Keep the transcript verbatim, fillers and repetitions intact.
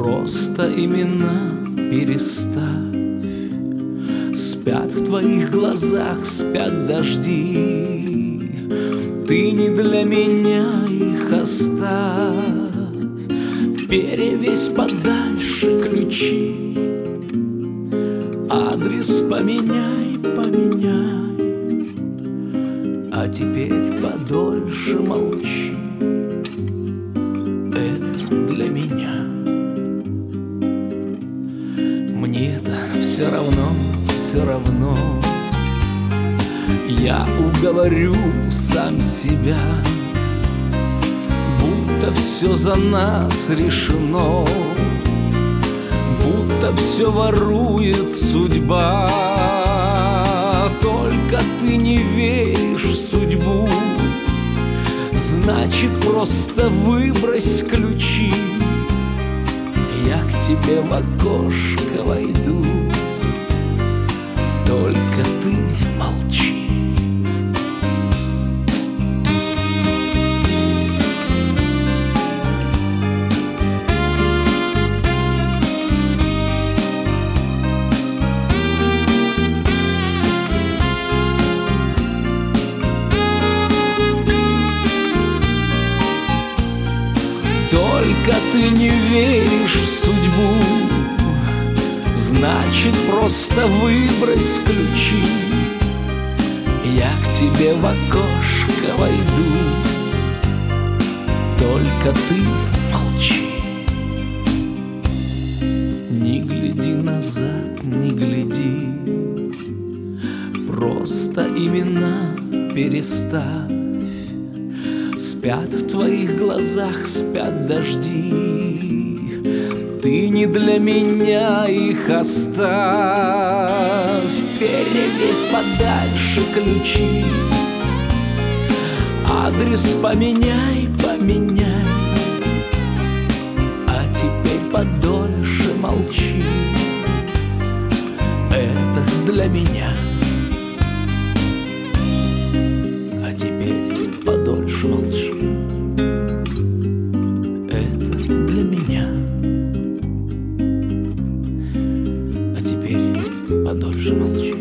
Просто имена переставь. Спят в твоих глазах, спят дожди. Ты не для меня, их оставь. Перевесь подальше ключи. Адрес поменяй, поменяй. А теперь подольше молчи. Это для меня. Мне-то все равно, все равно. Я уговорю сам себя, будто все за нас решено, будто все ворует судьба. Только ты не веришь в судьбу, значит, просто выбрось ключи. Я к тебе в окошко войду, только ты молчи. Только ты не веришь в судьбу, значит, просто выбрось ключи. Я к тебе в окошко войду, только ты молчи. Не гляди назад, не гляди, просто имена переставь. Спят в твоих глазах, спят дожди. Ты не для меня, их оставь. Перевесь подальше ключи. Адрес поменяй, поменяй. А теперь подольше молчи. Это для меня. А теперь подольше молчи. Это для меня. А теперь подольше молчи.